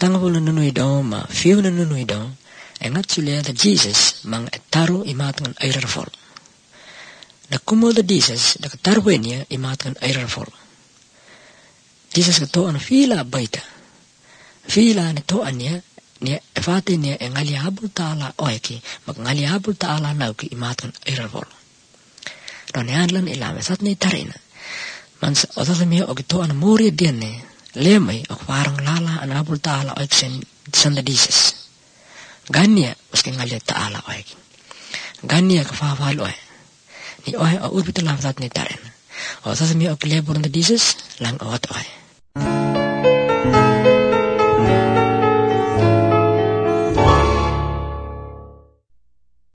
tangapul nunui dong ma fiu nunui dong engat sulia the Jesus mang etaru imat ngan airar fol da kumo the Jesus da tarwenia imat ngan airar fol Jesus keto an fila baita fila ne to ania ne fate ne engali habul taala oeki mag ngali habul taala nauki imat ngan airar fol don yanlan ilame sat ne tarina man sa me o keto an mori dienne lemai o parang lala an habul taala oeki sen the Jesus gania uske ngali taala oeki gania ka fa oe ni oe o urbita lam sat ne tarina o sa me o klebur the Jesus lang o oe